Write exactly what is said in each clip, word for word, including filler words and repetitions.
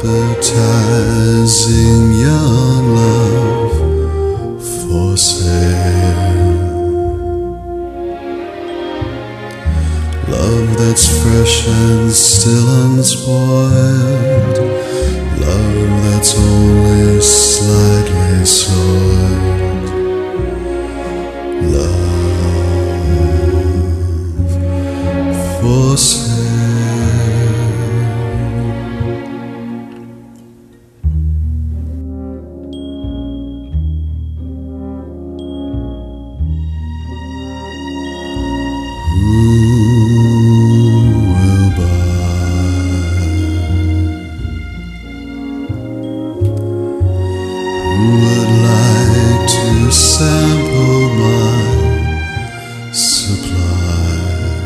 appetizing young love for sale. Love that's fresh and still unspoiled, love that's only slightly soiled, love for sale. Sample my supply.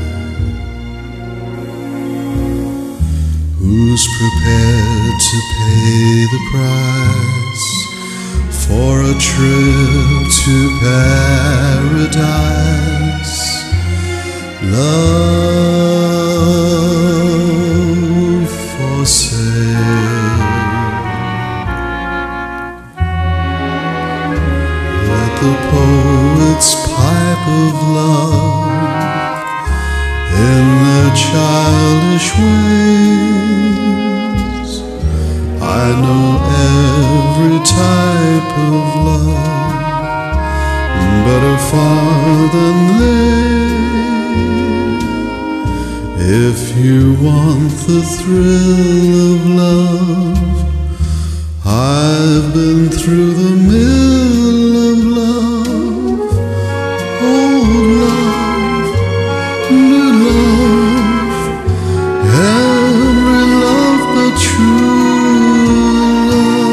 Who's prepared to pay the price for a trip to paradise? Love for sale. The poets pipe of love in their childish ways. I know every type of love better far than they. If you want the thrill of love, I've been through the mill of love, old love, new love, every love but true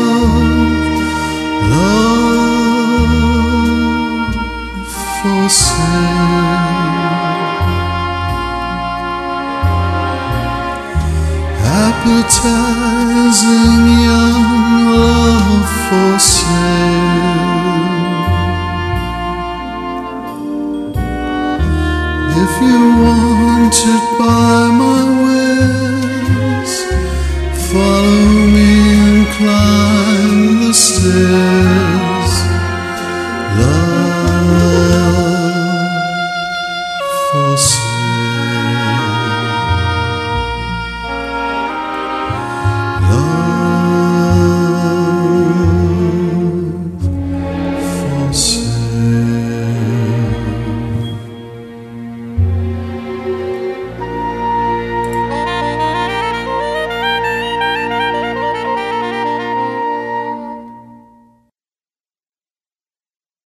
love, love for sale. Appetizing young love for sale.